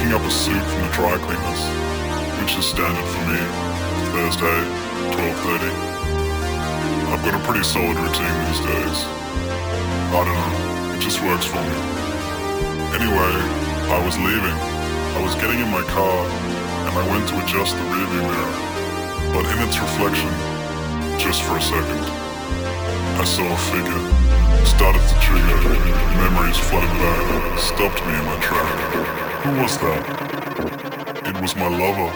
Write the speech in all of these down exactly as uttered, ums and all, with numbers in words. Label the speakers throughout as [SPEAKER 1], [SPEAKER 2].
[SPEAKER 1] picking up a suit from the dry cleaners, which is standard for me, Thursday, twelve thirty. I've got a pretty solid routine these days. I don't know, it just works for me. Anyway, I was leaving. I was getting in my car, and I went to adjust the rearview mirror. But in its reflection, just for a second, I saw a figure. Started to trigger. Memories flooded back. Stopped me in my track. Who was that? It was my lover.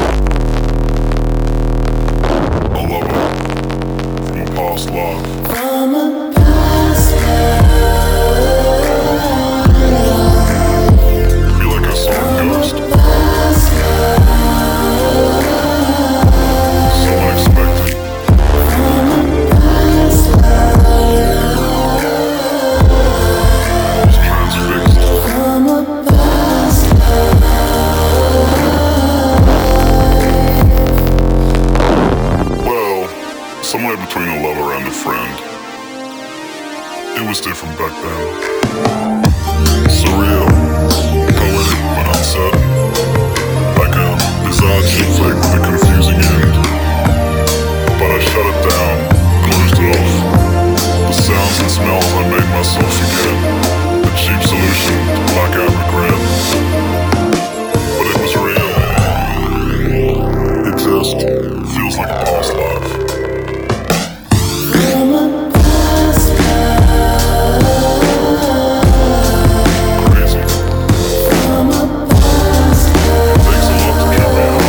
[SPEAKER 1] A lover from a past life.
[SPEAKER 2] From a past life.
[SPEAKER 1] I feel like I saw a ghost. So unexpected. I was transfixed. Well, somewhere between a lover and a friend. It was different back then. Surreal, poetic but uncertain. Like a bizarre chick flick with a confusing end. But I shut it down, closed it off. The sounds and smells I made myself forget. A cheap solution to blackout regret. But it was real. It just feels like a past life.
[SPEAKER 2] From a past
[SPEAKER 1] Crazy.
[SPEAKER 2] From a past
[SPEAKER 1] Takes a lot to trip me up.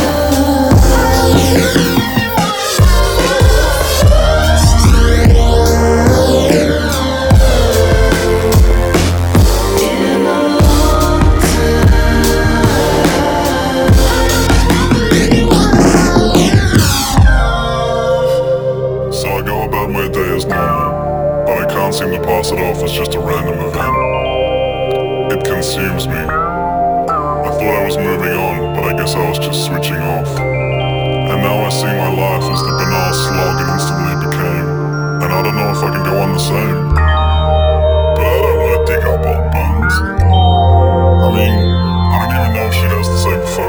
[SPEAKER 1] So I go about my day as normal, but I can't seem to pass it off as just a random event. It consumes me. I thought I was moving on, but I guess I was just switching off. And now I see my life as the banal slog it instantly became. And I don't know if I can go on the same. But I don't want to dig up old bones. I mean, I don't even know if she has the same photo.